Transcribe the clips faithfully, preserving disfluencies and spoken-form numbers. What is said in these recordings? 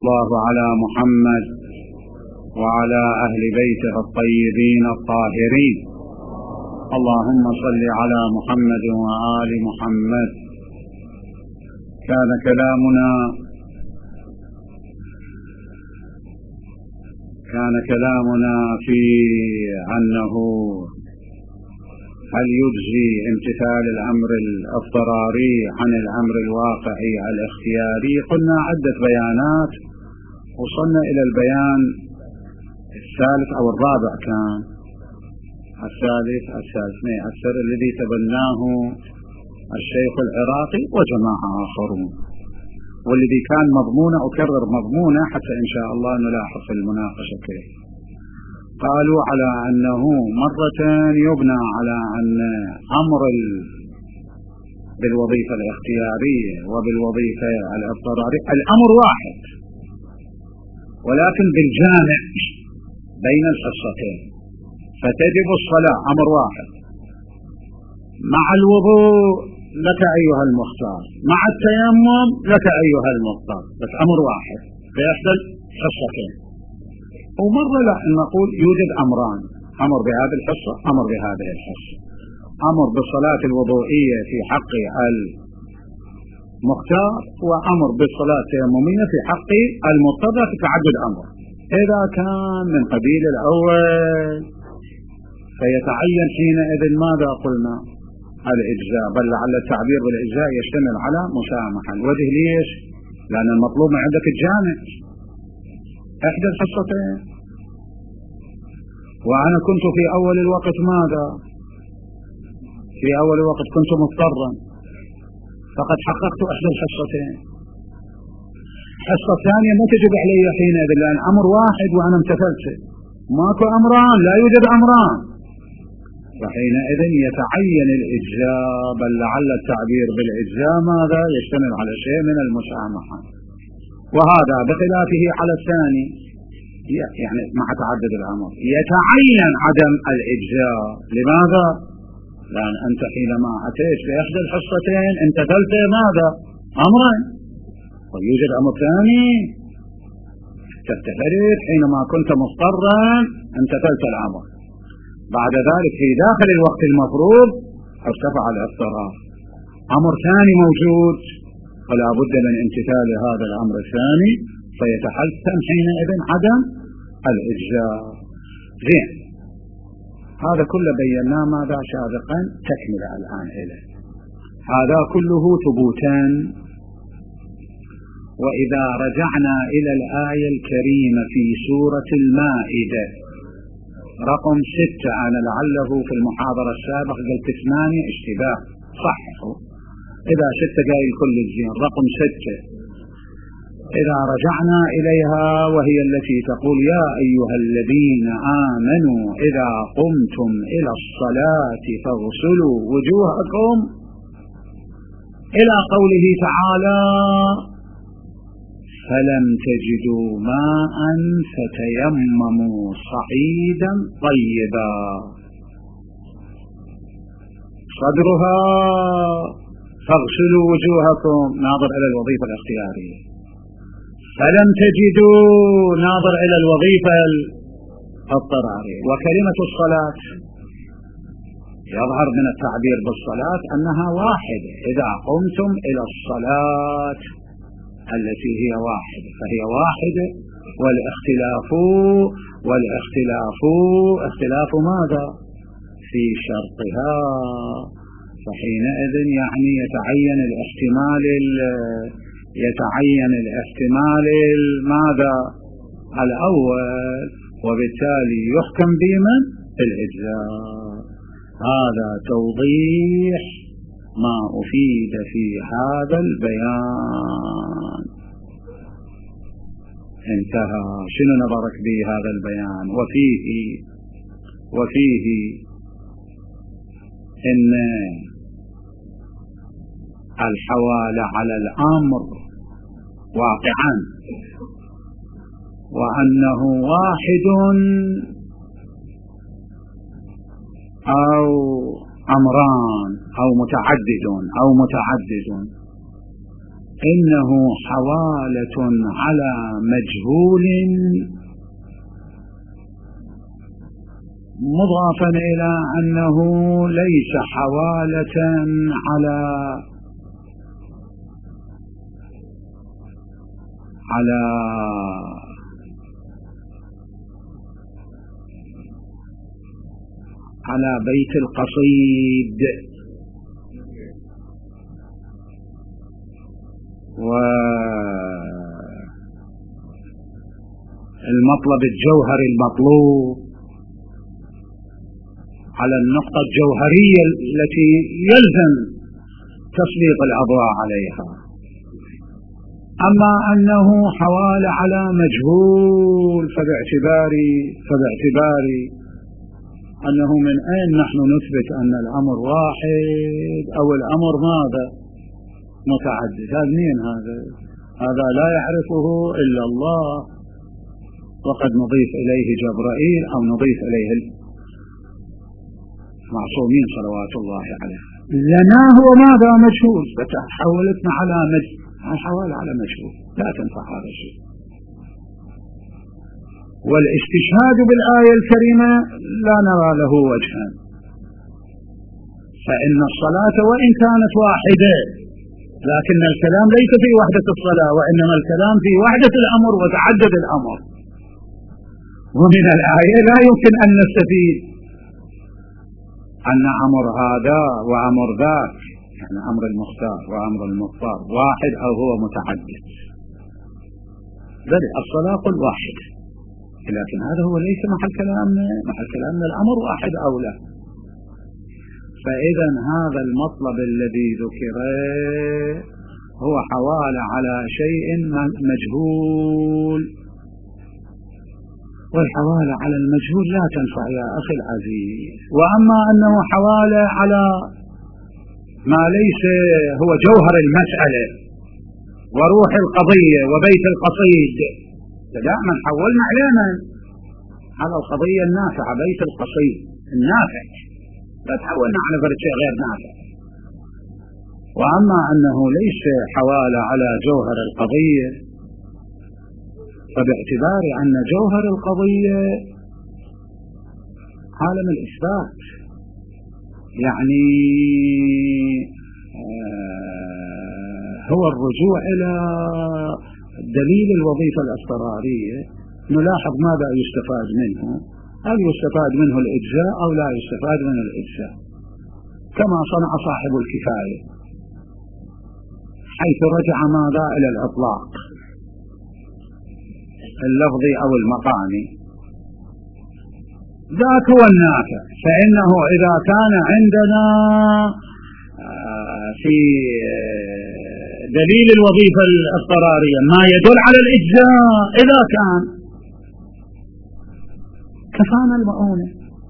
الله على محمد وعلى أهل بيته الطيبين الطاهرين. اللهم صل على محمد وآل محمد. كان كلامنا كان كلامنا في أنه هل يجزي امتثال الأمر الاضطراري عن الأمر الواقعي الاختياري. قلنا عدة بيانات، وصلنا إلى البيان الثالث أو الرابع، كان الثالث الثالث السر الذي تبناه الشيخ العراقي وجماعة آخرون، والذي كان مضمونه أكرر مضمونه حتى إن شاء الله نلاحظ في المناقشة كيف. قالوا على أنه مرة يبنى على أن أمر بالوظيفة الاختيارية وبالوظيفة الاضطرارية الأمر واحد، ولكن بالجامع بين الحصتين، فتجب الصلاة أمر واحد، مع الوضوء لك أيها المختار، مع التيمم لك أيها المختار، بس أمر واحد فيحصل حصتين. ومرة لا نقول يوجد أمران، أمر بهذه الحصة أمر بهذه الحصة، أمر بالصلاة الوضوئية في حق المختار، وأمر بالصلاة التيممية في حق المضطر في تعدد أمر. إذا كان من قبيل الأول فيتعين حينئذ ماذا قلنا؟ الإجزاء، بل لعل التعبير بالإجزاء يشتمل على مسامحة. الوجه ليش؟ لأن المطلوب من عندك الجامع إحدى الحصتين، وأنا كنت في أول الوقت ماذا؟ في أول الوقت كنت مضطرا، فقد حققت إحدى الحصتين. الحصة الثانية ما تجب علي حينئذ، لأن أمر واحد وأنا امتثلت، ماكو أمران، لا يوجد أمران، فحينئذ يتعين الإجزاء، بل لعل التعبير بالإجزاء ماذا؟ يشتمل على شيء من المسامحة. وهذا بخلافه على الثاني، يعني مع تعدد الأمر يتعين عدم الإجزاء. لماذا؟ لأن أنت حينما أتيت لإحدى الحصتين امتثلت ماذا؟ أمرا، ويوجد أمر ثاني تفترض حينما كنت مضطرا امتثلت الأمر، بعد ذلك في داخل الوقت المفروض ارتفع الاضطرار، أمر ثاني موجود، فلا بد من امتثال هذا الأمر الثاني، فيتحتم حينئذ عدم الإجزاء. زين، هذا كله بيناه ماذا سابقا، تكمل الآن إليه. هذا كله ثبوتا. وإذا رجعنا إلى الآية الكريمة في سورة المائدة رقم ستة، أنا لعله في المحاضرة السابقة قلت ثمانية، اشتباه، صححوا إذا ستة قايل كل الزين، رقم ستة. إذا رجعنا إليها وهي التي تقول يا أيها الذين آمنوا إذا قمتم إلى الصلاة فاغسلوا وجوهكم، إلى قوله تعالى فلم تجدوا ماء فتيمموا صعيدا طيبا، صدرها فاغسلوا وجوهكم ناظر إلى الوظيفة الاختيارية، فلم تجدوا ناظر إلى الوظيفة الاضطرارية. وكلمة الصلاة يظهر من التعبير بالصلاة أنها واحدة، إذا قمتم إلى الصلاة التي هي واحدة فهي واحدة، والاختلاف والاختلاف اختلاف ماذا؟ في شرطها. فحينئذ يعني يتعين الاحتمال يتعين الاحتمال ماذا؟ الأول، وبالتالي يحكم بمن؟ بالإجزاء. هذا توضيح ما أفيد في هذا البيان. انتهى. شنو نبرك به هذا البيان؟ وفيه وفيه إن الحوال على الأمر واقعا، وأنه واحد أو أمران أو متعدد أو متعدد. إنه حوالة على مجهول مضافا إلى أنه ليس حوالة على على على بيت القصيد والمطلب الجوهري المطلوب على النقطة الجوهرية التي يلزم تسليط الأضواء عليها. أما أنه حوال على مجهول فباعتباري فباعتباري أنه من أين نحن نثبت أن الأمر واحد أو الأمر ماذا متعدد؟ هذا مين هذا؟ هذا لا يعرفه إلا الله، وقد نضيف إليه جبرائيل أو نضيف إليه المعصومين صلوات الله عليه. لنا هو ماذا مجهول، فتحولتنا على مجهول، حوال على مجهول، لا تنفع هذا الشيء. والاستشهاد بالآية الكريمة لا نرى له وجها، فإن الصلاة وإن كانت واحدة لكن الكلام ليس في وحدة الصلاة، وإنما الكلام في وحدة الأمر وتعدد الأمر. ومن الآية لا يمكن أن نستفيد أن أمر هذا وأمر ذاك، يعني أمر المختار وأمر المختار واحد أو هو متعدد، بل الصلاة قل واحد، لكن هذا هو ليس محل كلامنا. محل كلامنا الأمر واحد أو لا. فإذا هذا المطلب الذي ذكر هو حوال على شيء مجهول، والحوال على المجهول لا تنفع يا أخي العزيز. وأما أنه حوال على ما ليس هو جوهر المسألة وروح القضية وبيت القصيد، فدائما حولنا علينا على القضية النافعة بيت القصيد النافع، لا تحولنا على فرد شيء غير نافع. وأما أنه ليس حوال على جوهر القضية، فباعتبار أن جوهر القضية عالم الإثبات، يعني هو الرجوع إلى دليل الوظيفة الاضطرارية، نلاحظ ماذا يستفاد منه، هل يستفاد منه الإجزاء أو لا يستفاد منه الإجزاء، كما صنع صاحب الكفاية حيث رجع ماذا إلى الإطلاق اللفظي أو المقامي، ذاك هو النافع. فإنه إذا كان عندنا في دليل الوظيفة الاضطرارية ما يدل على الإجزاء، إذا كان كفانا المؤونة،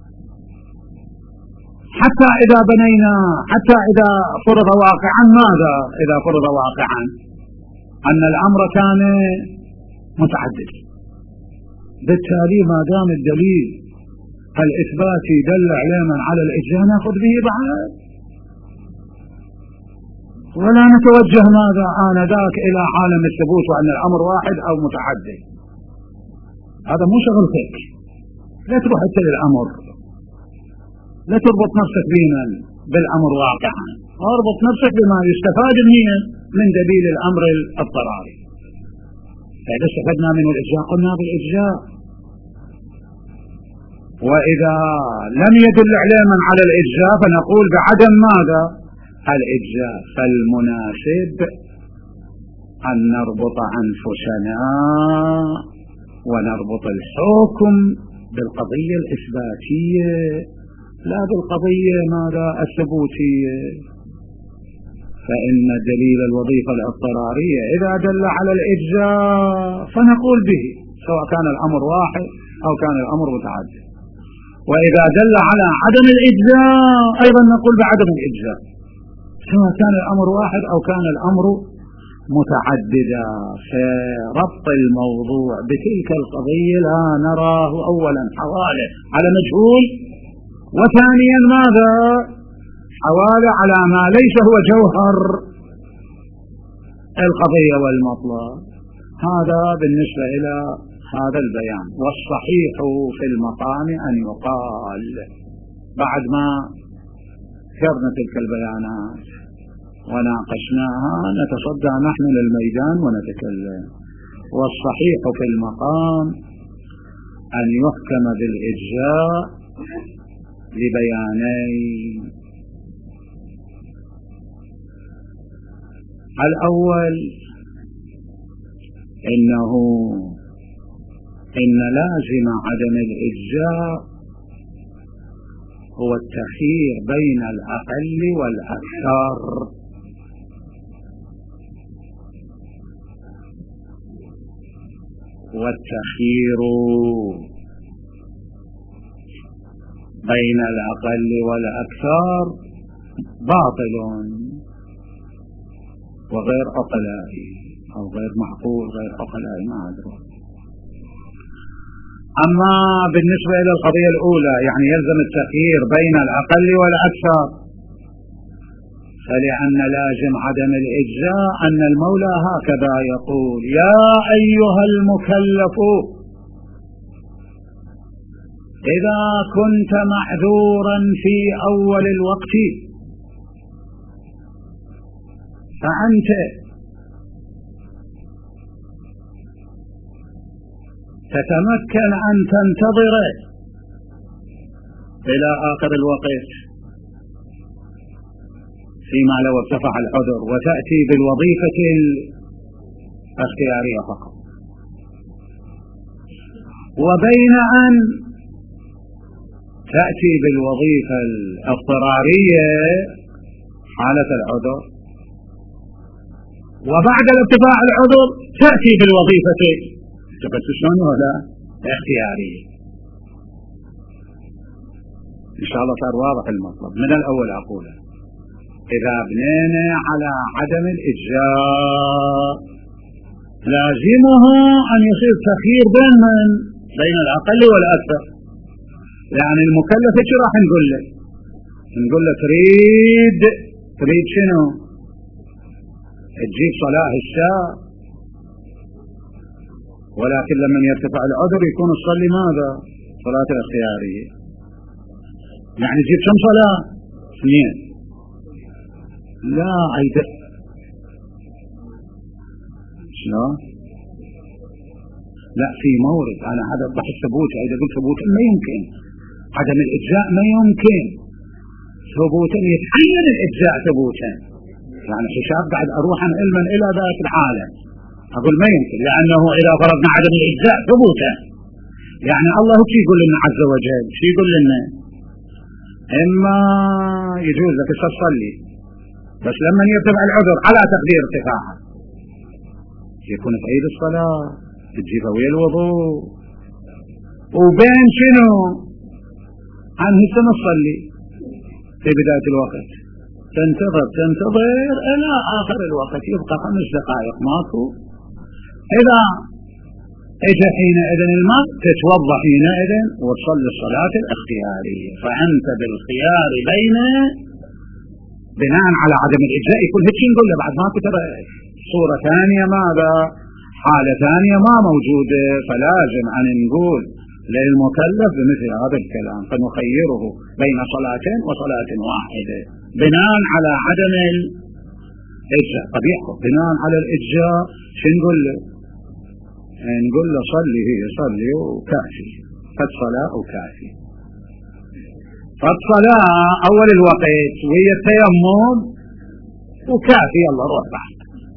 حتى إذا بنينا، حتى إذا فرض واقعا ماذا؟ إذا فرض واقعا أن الأمر كان متعدد، بالتالي ما دام الدليل الإثباتي دل علما على الإجزاء نأخذ به بعد، ولا نتوجه ماذا آنذاك إلى عالم الثبوت وأن الأمر واحد أو متعدد. هذا مو شغل فيك، لا تروح حتى للأمر، لا تربط نفسك بينا بالأمر واقعا، اربط نفسك بما يستفاد منه من دليل الأمر الاضطراري. فإذا استفدنا منه الإجزاء قلنا بالإجزاء، وإذا لم يدل علما على الإجزاء فنقول بعدم ماذا؟ الإجزاء. فالمناسب أن نربط أنفسنا ونربط الحكم بالقضية الإثباتية لا بالقضية ماذا؟ الثبوتية. فإن دليل الوظيفة الاضطرارية إذا دل على الإجزاء فنقول به سواء كان الأمر واحد أو كان الأمر متعدد، وإذا دل على عدم الإجزاء أيضا نقول بعدم الإجزاء سواء كان الأمر واحد أو كان الأمر متعددا. فربط الموضوع بتلك القضية لا نراه أولا حوالة على مجهول، وثانيا ماذا؟ حوالة على ما ليس هو جوهر القضية والمطلب. هذا بالنسبة إلى هذا البيان. والصحيح في المقام أن يقال بعد ما ذكرنا تلك البيانات وناقشناها نتصدى نحن للميدان ونتكلم. والصحيح في المقام أن يحكم بالإجزاء لبيانين. الأول إنه إن لازم عدم الإجزاء هو التخيير بين الأقل والأكثر. والتخيير بين الأقل والأكثر باطل وغير عقلائي أو غير معقول، غير عقلائي ما أدري. أما بالنسبة إلى القضية الأولى يعني يلزم التخيير بين الأقل والأكثر، فلأن لازم عدم الإجزاء أن المولى هكذا يقول: يا أيها المكلف إذا كنت معذورا في أول الوقت فأنت تتمكن أن تنتظر إلى آخر الوقت فيما لو ارتفع العذر وتأتي بالوظيفة الاختيارية فقط، وبين أن تأتي بالوظيفة الاضطرارية حالة العذر، وبعد ارتفاع العذر تأتي بالوظيفة شلون ولا اختيارية. إن شاء الله صار واضح المطلب من الأول. أقول إذا بنينا على عدم الإجزاء لازمه أن يصير تخيير بين من؟ بين الأقل والأكثر. يعني المكلف ايش راح نقول له؟ نقول له تريد تريد شنو؟ تجيب صلاة الشاء، ولكن لما يرتفع العذر يكون تصلي ماذا؟ صلاة الاختيارية. يعني تجيب كم صلاة؟ اثنين. لا عيد شلون؟ لا في مورد. أنا هذا بحث ثبوتي، إذا قلت ثبوتا ما يمكن، عدم الإجزاء ما يمكن، ثبوتا يتعين الإجزاء ثبوتا. يعني حساب بعد أروح عن علما إلى ذات العالم أقول ما يمكن، لأنه إذا فرضنا عدم الإجزاء ثبوتا يعني الله شو يقول لنا عز وجل؟ شو يقول لنا؟ إما يجوز لك تصلي بس لما يرتفع العذر على تقدير ارتفاعه يكون في عيد الصلاة تجيبها ويا الوضوء، وبين شنو؟ عن هسه نصلي في بداية الوقت تنتظر تنتظر إلى آخر الوقت يبقى خمس دقائق ماكو. إذا إجا حينئذ الماء تتوضأ حينئذ وتصلي الصلاة الاختيارية. فأنت بالخيار بين بناء على عدم الإجزاء يكون هيك نقول له بعد ما كتب صورة ثانية ماذا؟ حالة ثانية ما موجودة، فلازم أن نقول للمكلف بمثل هذا الكلام فنخيره بين صلاتين وصلاة واحدة بناء على عدم الإجزاء. قد يحكم بناء على الإجزاء شو نقول له؟ نقول له صلي هي صلي وكافي، قد صلاة وكافي، قد صلاة أول الوقت وهي التيمم وكافي الله روح بعد.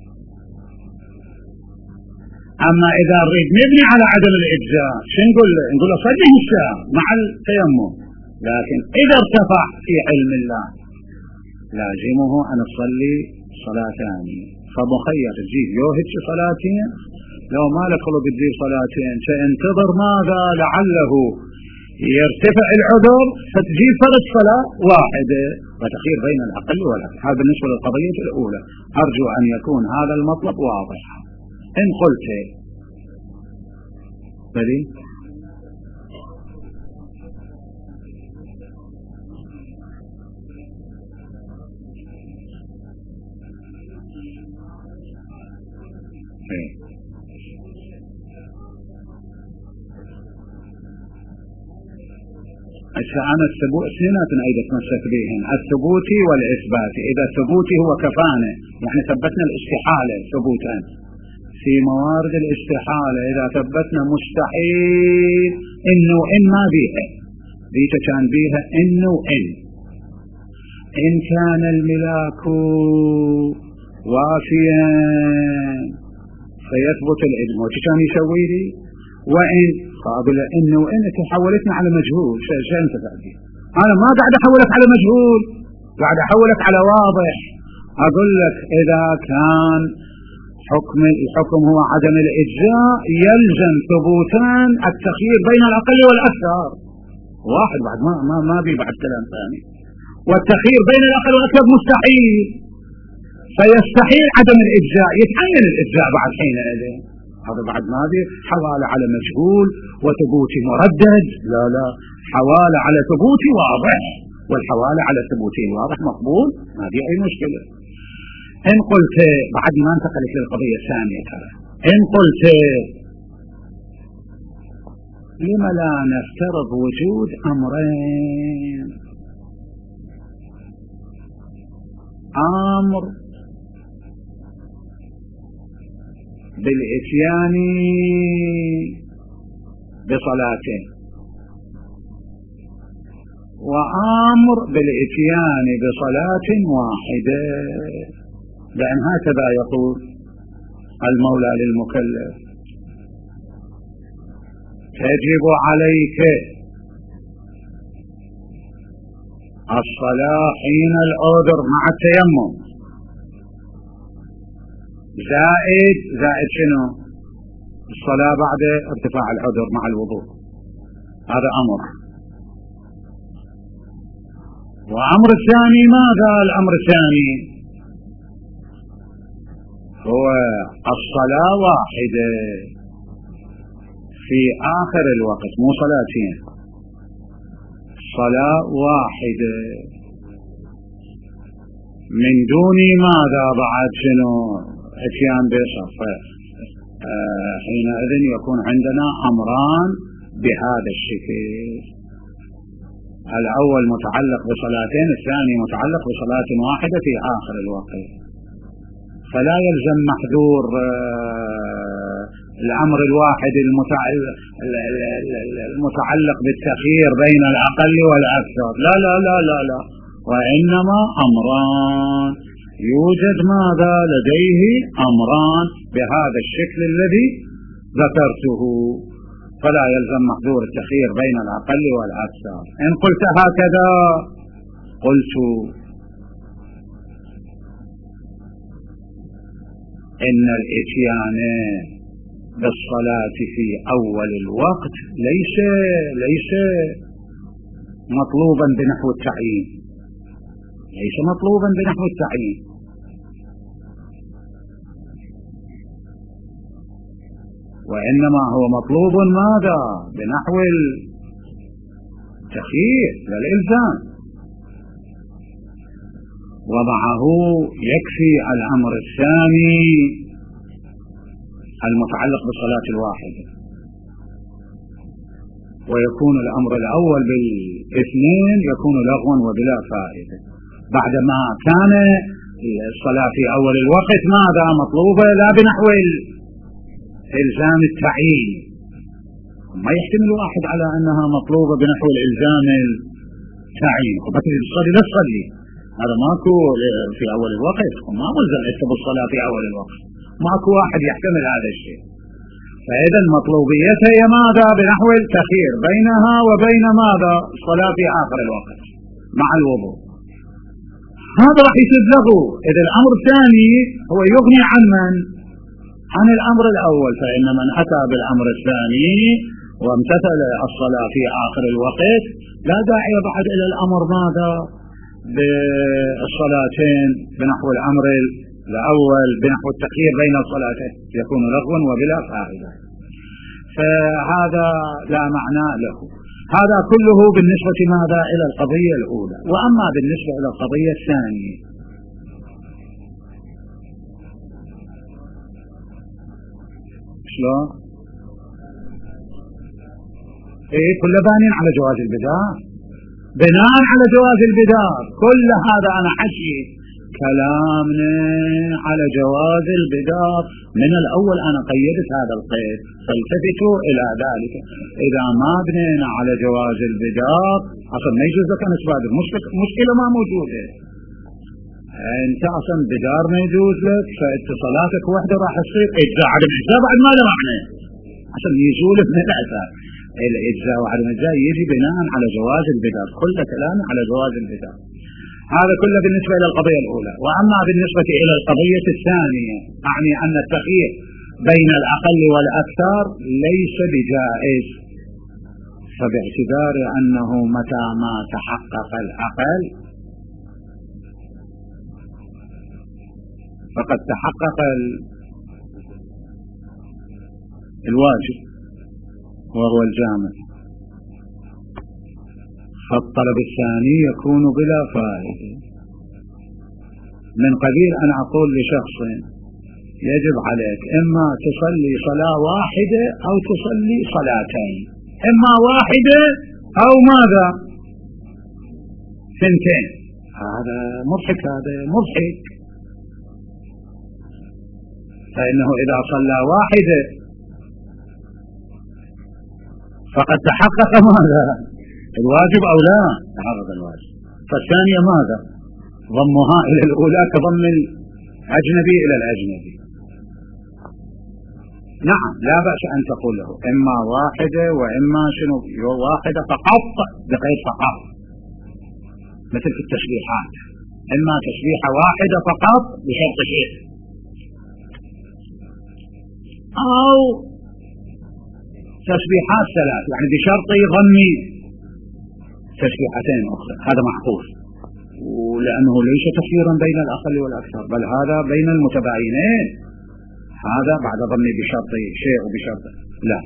أما إذا نريد نبني على عدم الإجزاء شو نقول له؟ نقول له صلي الشاء مع التيمم، لكن إذا ارتفع في علم الله لازمه أن تصلي صلاتان، فمخير تجيب يو هيك صلاتين لو ما لك خلو بتجيب صلاتين سينتظر ماذا؟ لعله يرتفع العذر فتجيب فرض صلاة واحدة وتخير بين الأقل والأكثر. هذا بالنسبة للقضية الأولى. أرجو أن يكون هذا المطلب واضح. إن قلت بلي هسه أنا الثبوت اثنيناتن أيضا تمسك بهن، الثبوتي والإثباتي. إذا الثبوتي هو كفانة، يعني ثبتنا الاستحالة ثبوتا. في موارد الاستحالة إذا ثبتنا مستحيل إنه إن ما بيها، بيتا كان بيها إنه إن إن كان الملاك وافيا فيثبت العلم. وش كان يسوي لي؟ وإن فأقول له إنه إن تحولتنا على مجهول. شيء أنت فعلي أنا ما قاعد أحولك على مجهول، قاعد أحولك على واضح. أقول لك إذا كان حكم الحكم هو عدم الإجزاء يلزم ثبوتان التخيير بين الأقل والأكثر. واحد بعد ما ما ما بي بعد كلام ثاني. والتخيير بين الأقل والأكثر مستحيل، فيستحيل عدم الإجزاء، يتعين الإجزاء بعد حينئذ. هذا بعد ما بي حوالة على مجهول وثبوتي مردد. لا لا، حوالة على ثبوتي واضح، والحوالة على ثبوتي واضح مقبول، ما بي أي مشكلة. إن قلت بعد ما انتقلت للقضية الثانية ترى، إن قلت لما لا نفترض وجود أمرين، أمر بالإتيان بصلاته وأمر بالإتيان بصلاة واحدة، لأن هكذا يقول المولى للمكلف: تجب عليك الصلاة حين العذر مع التيمم، زائد زائد شنو؟ الصلاة بعد ارتفاع العذر مع الوضوء. هذا أمر. وأمر الثاني ماذا؟ الأمر الثاني هو الصلاة واحدة في آخر الوقت، مو صلاتين، صلاة واحدة من دون ماذا بعد شنو؟ اتيان بصف. آه حينئذ يكون عندنا أمران بهذا الشكل: الأول متعلق بصلاتين، الثاني متعلق بصلاة واحدة في آخر الوقت. فلا يلزم محذور آه الأمر الواحد المتعلق بالتخيير بين الأقل والأكثر. لا لا لا لا لا، وإنما أمران، يوجد ماذا لديه؟ أمران بهذا الشكل الذي ذكرته، فلا يلزم محذور التخيير بين الأقل والأكثر. إن قلت هكذا قلت إن الإتيان بالصلاة في أول الوقت ليس ليس مطلوبا بنحو التعيين، ليس مطلوبا بنحو التعيين، وإنما هو مطلوب ماذا؟ بنحو التخيير للإلزام. ومعه يكفي الأمر الثاني المتعلق بالصلاة الواحدة، ويكون الأمر الأول بالاثنين يكون لغوا وبلا فائدة. بعدما كان الصلاة في أول الوقت ماذا؟ مطلوبة لا بنحو إلزام التعيين. ما يحتمل واحد على أنها مطلوبة بنحو الإلزام التعيين. وبكذا الصلاة لا تصلي، هذا ماكو في أول الوقت، وما ملزم يكتب الصلاة في أول الوقت، ماكو واحد يحتمل هذا الشيء. فإذا مطلوبيتها هي ماذا؟ بنحو التخيير بينها وبين ماذا؟ الصلاة في آخر الوقت مع الوضوء. هذا راح يتلغوا. إذا الأمر الثاني هو يغني عن من؟ عن الأمر الأول. فإن من أتى بالأمر الثاني وامتثل الصلاة في آخر الوقت لا داعي بعد إلى الأمر ماذا؟ بالصلاتين بنحو الأمر الأول بنحو التخيير بين الصلاتين، يكون لغوا وبلا فائدة. فهذا لا معنى له. هذا كله بالنسبة ماذا؟ إلى القضية الأولى. وأما بالنسبة إلى القضية الثانية، شلون؟ إيه كل بانين على جواز البدع. بناء على جواز البدار. كل هذا أنا حكي كلامنا على جواز البدار من الأول، أنا قيدت هذا القيد، فالتفتوا إلى ذلك. إذا ما بنينا على جواز البدار أصلا ما يجوز لك أن تبادر، مشكلة ما موجودة. أنت أصلا بدار ما يجوز لك، فاتصالاتك وحدة راح تصير إجزاء عدم إجزاء بعد ما له معنى، عشان يزول من الأساس. الإجزاء وعدم الإجزاء يجي بناء على جواز البدار، كل كلام على جواز البدار. هذا كله بالنسبة إلى القضية الأولى. وأما بالنسبة إلى القضية الثانية، أعني أن التخيير بين الأقل والأكثر ليس بجائز، فباعتبار أنه متى ما تحقق الأقل فقد تحقق الواجب وهو الجامع، فالطلب الثاني يكون بلا فائدة. من قبيل أن أقول لشخص يجب عليك إما تصلي صلاة واحدة أو تصلي صلاتين، إما واحدة أو ماذا ثنتين. هذا مضحك، هذا مضحك. فإنه إذا صلى واحدة فقد تحقق ماذا الواجب أو لا تحقق الواجب، فالثانية ماذا ضمها إلى الأولى كضم الأجنبي إلى الأجنبي. نعم لا بأس أن تقول له إما واحدة وإما شنو واحدة فقط بقيد فقط، مثل في التشبيحات، إما تشبيحة واحدة فقط بشرط شيء، أو تشبيحات ثلاث يعني بشرط ضمي تشبيحتين أخرى. هذا معقول، ولأنه ليس تخييرا بين الأقل والأكثر، بل هذا بين المتباينين، هذا بعد ضمي بشرط شيء وبشرط لا.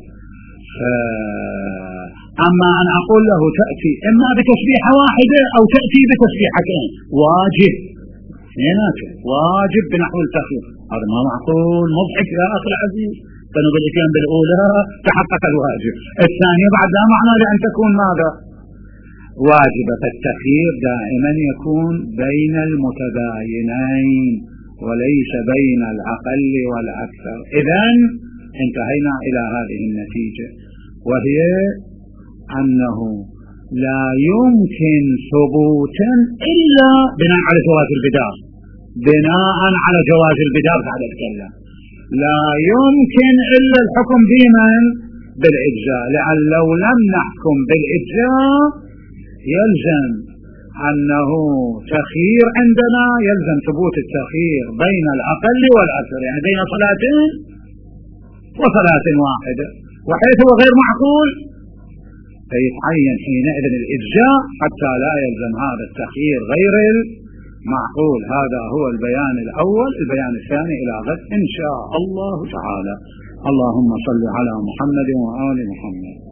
أما أن أقول له تأتي إما بتشبيحة واحدة أو تأتي بتشبيحتين، واجب اثنيناتهم واجب بنحو التخيير، هذا ما معقول، مضحك يا أخي العزيز. كانوا بالإتيان بالأولى تحقق الواجب، الثانية بعد لا معنى لأن تكون ماذا واجبة. التخيير دائما يكون بين المتباينين وليس بين الأقل والأكثر. إذن انتهينا إلى هذه النتيجة، وهي أنه لا يمكن ثبوتا إلا بناء على جواز البدار. بناء على جواز البدار بعد الكلام لا يمكن إلا الحكم بمن بالإجزاء، لأن لو لم نحكم بالإجزاء يلزم أنه تخيير عندنا، يلزم ثبوت التخيير بين الأقل والأكثر، يعني بين صلاتين وصلاة واحدة، وحيث هو غير معقول فيتعين حينئذ الإجزاء حتى لا يلزم هذا التخيير غير المعقول. هذا هو البيان الأول. البيان الثاني إلى غد إن شاء الله تعالى. اللهم صل على محمد وآل محمد.